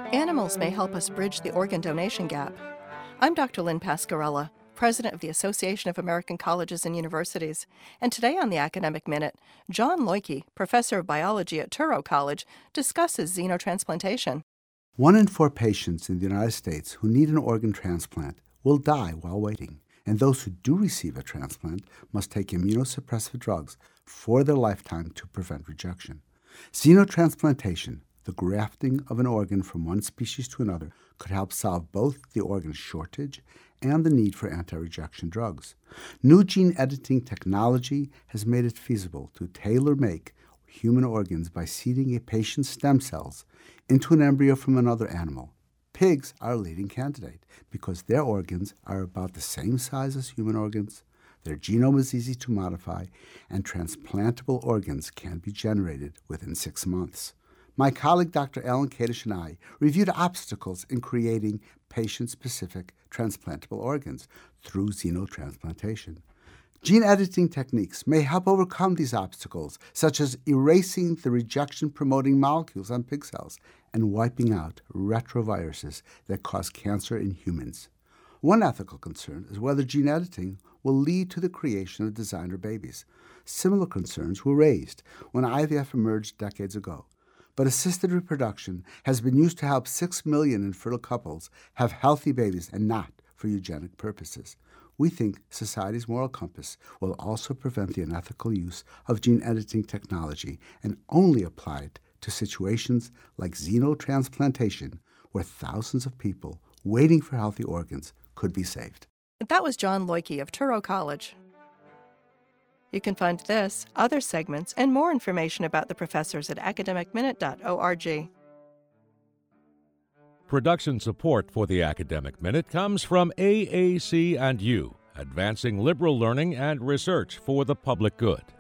Animals may help us bridge the organ donation gap. I'm Dr. Lynn Pascarella, President of the Association of American Colleges and Universities, and today on the Academic Minute, John Loike, Professor of Biology at Touro College, discusses xenotransplantation. 1 in 4 patients in the United States who need an organ transplant will die while waiting, and those who do receive a transplant must take immunosuppressive drugs for their lifetime to prevent rejection. Xenotransplantation, the grafting of an organ from one species to another, could help solve both the organ shortage and the need for anti-rejection drugs. New gene editing technology has made it feasible to tailor-make human organs by seeding a patient's stem cells into an embryo from another animal. Pigs are a leading candidate because their organs are about the same size as human organs, their genome is easy to modify, and transplantable organs can be generated within 6 months. My colleague Dr. Alan Kadish and I reviewed obstacles in creating patient-specific transplantable organs through xenotransplantation. Gene editing techniques may help overcome these obstacles, such as erasing the rejection-promoting molecules on pig cells and wiping out retroviruses that cause cancer in humans. One ethical concern is whether gene editing will lead to the creation of designer babies. Similar concerns were raised when IVF emerged decades ago. But assisted reproduction has been used to help 6 million infertile couples have healthy babies and not for eugenic purposes. We think society's moral compass will also prevent the unethical use of gene editing technology and only apply it to situations like xenotransplantation, where thousands of people waiting for healthy organs could be saved. That was John Loike of Touro College. You can find this, other segments, and more information about the professors at academicminute.org. Production support for the Academic Minute comes from AAC&U, advancing liberal learning and research for the public good.